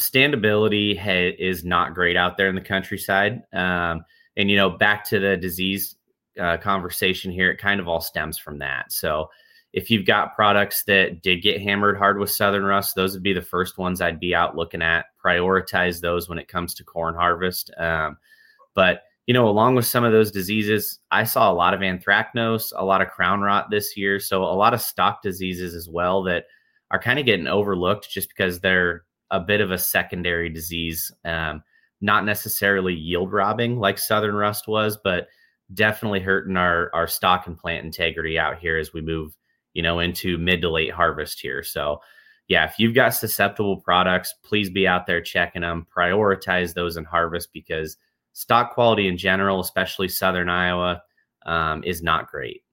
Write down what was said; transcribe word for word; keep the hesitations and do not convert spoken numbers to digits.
Standability ha- is not great out there in the countryside. Um, and, you know, back to the disease uh, conversation here, it kind of all stems from that. So if you've got products that did get hammered hard with southern rust, those would be the first ones I'd be out looking at. Prioritize those when it comes to corn harvest. Um, but, you know, along with some of those diseases, I saw a lot of anthracnose, a lot of crown rot this year. So a lot of stock diseases as well that are kind of getting overlooked just because they're a bit of a secondary disease, um, not necessarily yield robbing like southern rust was, but definitely hurting our, our stock and plant integrity out here as we move, you know, into mid to late harvest here. So yeah, if you've got susceptible products, please be out there checking them, prioritize those in harvest because stock quality in general, especially Southern Iowa, um, is not great.